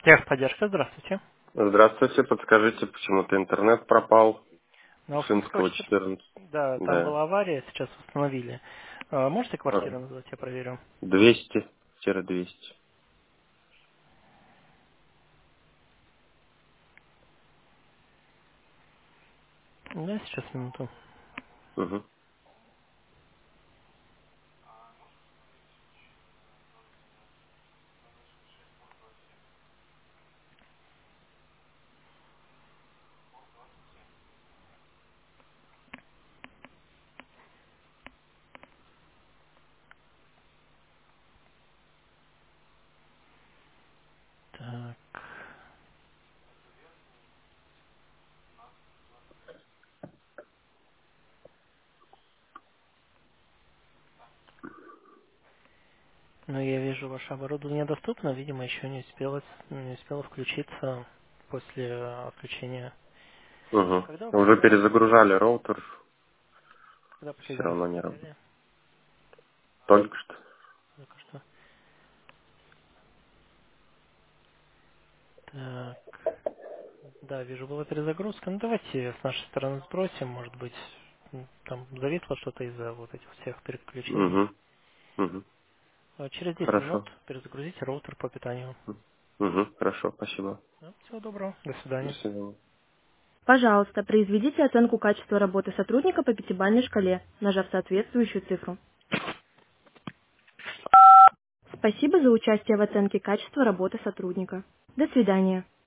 Техподдержка, здравствуйте. Здравствуйте, подскажите, почему-то интернет пропал. На Успенского Шинского 14. 14. Да, там Да. была авария, сейчас восстановили. Можете А, квартиру назвать, я проверю. 200-200. Да, сейчас минуту. Угу. Так. Ну, я вижу, ваше оборудование доступно, видимо, еще не успело включиться после отключения. Угу. Когда вы Уже последний раз, перезагружали роутер, когда все последний раз равно не работает. смотрели? Только что. Только что. Так. Да, вижу, была перезагрузка. Ну, давайте с нашей стороны сбросим, может быть, там зависло что-то из-за вот этих всех переключений. Угу. Угу. Через 10 минут Хорошо. перезагрузите роутер по питанию. Угу. Хорошо, спасибо. Да, всего доброго. До До свидания. свидания. Пожалуйста, произведите оценку качества работы сотрудника по пятибалльной шкале, нажав соответствующую цифру. Спасибо за участие в оценке качества работы сотрудника. До свидания.